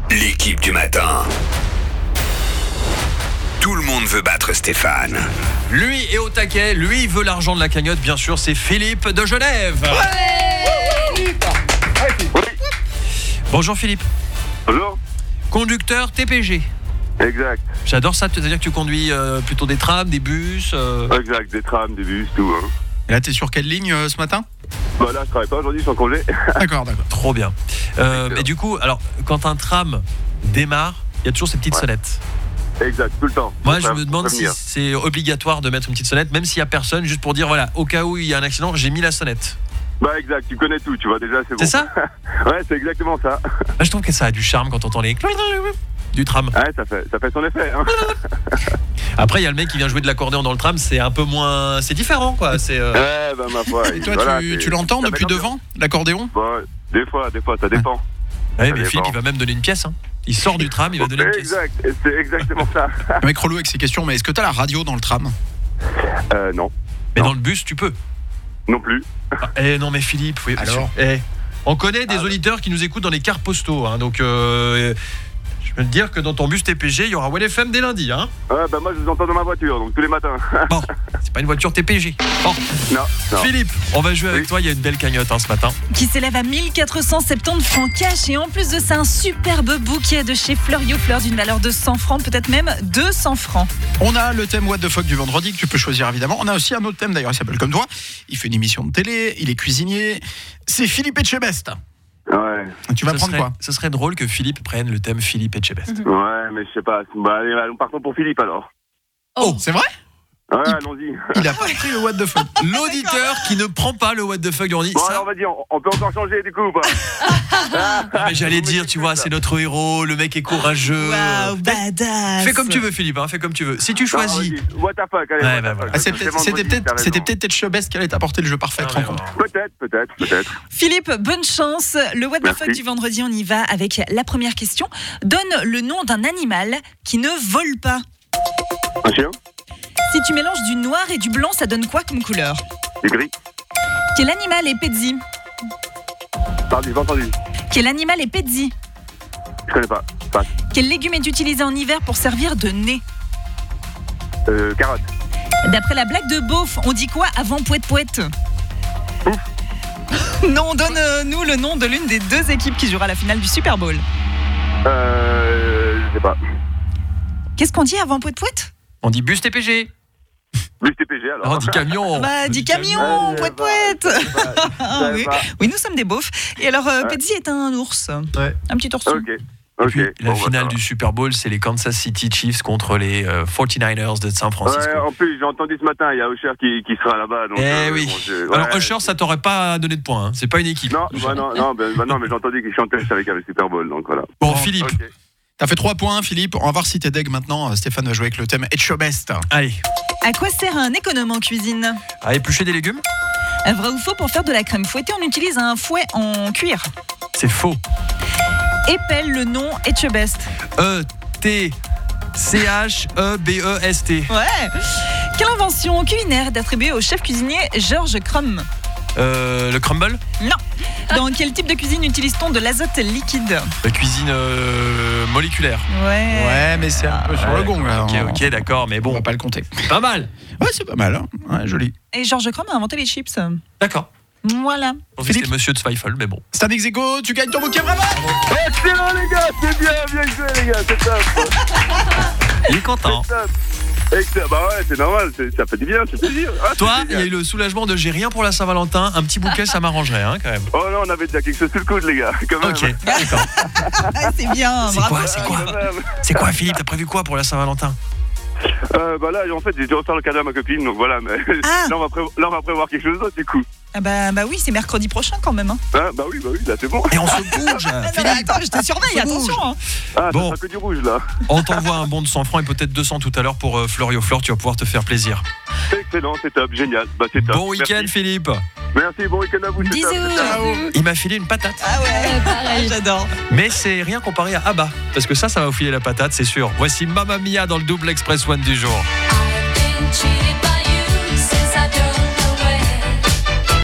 L'équipe du matin. Tout le monde veut battre Stéphane. Lui est au taquet, lui il veut l'argent de la cagnotte, bien sûr, c'est Philippe de Genève. Bonjour Philippe. Bonjour. Conducteur TPG. Exact. J'adore ça, c'est-à-dire que tu conduis plutôt des trams, des bus. Exact, des trams, des bus, tout. Hein. Et là, t'es sur quelle ligne ce matin ? Bah là, je travaille pas aujourd'hui, je suis en congé. D'accord. Trop bien. Mais du coup, alors, quand un tram démarre, il y a toujours ces petites sonnettes. Exact, tout le temps. Moi, je me demande si c'est obligatoire de mettre une petite sonnette, même s'il y a personne, juste pour dire, voilà, au cas où il y a un accident, j'ai mis la sonnette. Bah exact, tu connais tout, tu vois déjà, c'est bon. C'est ça ? Ouais, c'est exactement ça. Bah, je trouve que ça a du charme quand on entend les du tram. Ouais, ça fait son effet. Hein. Après, il y a le mec qui vient jouer de l'accordéon dans le tram, c'est un peu moins... C'est différent, quoi. C'est, Ouais, bah ma foi. Et toi, voilà, tu l'entends depuis devant, l'accordéon ? Bah, des fois, ça dépend. Ouais, Ça mais dépend. Philippe, il va même donner une pièce. Hein. Il sort du tram, il va donner une pièce. Exact, c'est exactement ça. Un mec relou avec ces questions, mais est-ce que t'as la radio dans le tram ? Non. Mais dans le bus, tu peux. Non plus. Non, mais Philippe, oui, alors on connaît des auditeurs qui nous écoutent dans les cars postaux. Hein, donc, je peux te dire que dans ton bus TPG, il y aura WellFM dès lundi. Hein. Ouais, bah moi, je vous entends dans ma voiture, donc tous les matins. Bon, c'est pas une voiture TPG. Bon. Non. Philippe, on va jouer avec Oui. toi. Il y a une belle cagnotte ce matin. Qui s'élève à 1470 francs cash. Et en plus de ça, un superbe bouquet de chez Fleuriot Fleurs d'une valeur de 100 francs, peut-être même 200 francs. On a le thème What the fuck du vendredi que tu peux choisir évidemment. On a aussi un autre thème d'ailleurs, il s'appelle comme toi. Il fait une émission de télé, il est cuisinier. C'est Philippe Etchebest. Ouais. Tu vas prendre quoi ? Ce serait drôle que Philippe prenne le thème Philippe Etchebest. Ouais, mais je sais pas. Bah, allez, nous partons pour Philippe alors. Oh, c'est vrai ? Ouais, allons-y. Il a pas écrit le What the fuck. L'auditeur qui ne prend pas le what the fuck du vendredi. Bon, Ça, alors vas-y, on peut encore changer du coup ou pas? mais j'allais dire, tu vois, c'est notre héros, le mec est courageux. Waouh, badass. Fais comme tu veux, Philippe, hein, fais comme tu veux. Si tu choisis. What the fuck, allez. Ouais, what the bah, fuck. voilà. Ah, c'était peut-être Etchebest qui allait t'apporter le jeu parfait. Ah, te rends mais compte ? Peut-être. Philippe, bonne chance. Le what the Merci. fuck du vendredi, on y va avec la première question. Donne le nom d'un animal qui ne vole pas. Un chien? Si tu mélanges du noir et du blanc, ça donne quoi comme couleur ? Du gris? Quel animal est Pedzi ? Pardon, j'ai pas entendu. Quel animal est Pedzi ? Je connais pas. Passe. Quel légume est utilisé en hiver pour servir de nez ? Carotte. D'après la blague de Beauf, on dit quoi avant Pouette-Pouette ? Non, donne-nous le nom de l'une des deux équipes qui jouera la finale du Super Bowl. Je sais pas. Qu'est-ce qu'on dit avant Pouette-Pouette ? On dit bus TPG. Bus TPG alors. On dit camion. Bah, dis camion, Ouais, Pouette-Pouette. Ah, oui. Oui, nous sommes des beaufs. Et alors, Pedzi est un ours. Ouais. Un petit ourson. Et Ok. puis, la Bon, finale bah, du Super Bowl, c'est les Kansas City Chiefs contre les 49ers de San ça va. Francisco. Ouais, en plus, j'ai entendu ce matin, il y a Usher qui sera là-bas. Donc, Oui. bon, Alors, Usher, ça t'aurait pas donné de points. Hein. C'est pas une équipe. Non, mais j'ai entendu qu'il chantait avec le Super Bowl, donc voilà. Bon, Philippe, Ok. T'as fait 3 points, Philippe. On va voir si t'es deg maintenant. Stéphane va jouer avec le thème Etchebest. allez. À quoi sert un économe en cuisine ? À éplucher des légumes ? Vrai ou faux, pour faire de la crème fouettée, on utilise un fouet en cuir. C'est faux. Épelle le nom Etchebest. E-T-C-H-E-B-E-S-T. Ouais. Quelle invention culinaire est attribuée au chef cuisinier Georges Crum ? Le crumble ? Non. Dans quel type de cuisine utilise-t-on de l'azote liquide ? La cuisine moléculaire. Ouais, mais c'est un peu sur le gong là. Ok, d'accord, mais On bon, va pas le compter. pas mal. Ouais, c'est pas mal. Hein. Ouais, joli. Et Georges Crum a inventé les chips. D'accord. Voilà. On fait c'est Monsieur de Zweifel, mais bon. C'est un ex-aequo, tu gagnes ton bouquet vraiment. Excellent les gars, c'est bien joué les gars, c'est top. Il est content. C'est top. Excellent. Bah ouais, c'est normal, ça fait du bien, c'est plaisir. Ah, c'est Toi, il génial. y a eu le soulagement de j'ai rien pour la Saint-Valentin. Un petit bouquet, ça m'arrangerait, hein, quand même. Oh non, on avait déjà quelque chose sur le coude les gars, quand même. Ok, d'accord. Ah, c'est bien. C'est bravo. quoi, c'est quoi Quand même. C'est quoi, Philippe? T'as prévu quoi pour la Saint-Valentin? Bah là, en fait, j'ai dû refaire le cadeau à ma copine, donc voilà, mais Ah. là, on va prévoir quelque chose d'autre du coup. Ah bah oui, c'est mercredi prochain quand même. Hein. Ah, bah oui, là c'est bon. Et on se bouge, Non, mais Philippe. attends, je te surveille, attention. Hein. Ah, Bon. ça sera que du rouge là. On t'envoie un bon de 100 francs et peut-être 200 tout à l'heure pour Fleuriot Fleur. Tu vas pouvoir te faire plaisir. Excellent, c'est top, génial. Bah c'est top. Bon week-end, Merci. Philippe. Merci, bon week-end à vous. c'est top, Bisous. c'est top. Il m'a filé une patate. Ah ouais, pareil, j'adore. Mais c'est rien comparé à Abba. Parce que ça va vous filer la patate, c'est sûr. Voici Mamma Mia dans le double Express One du jour. I've been cheated by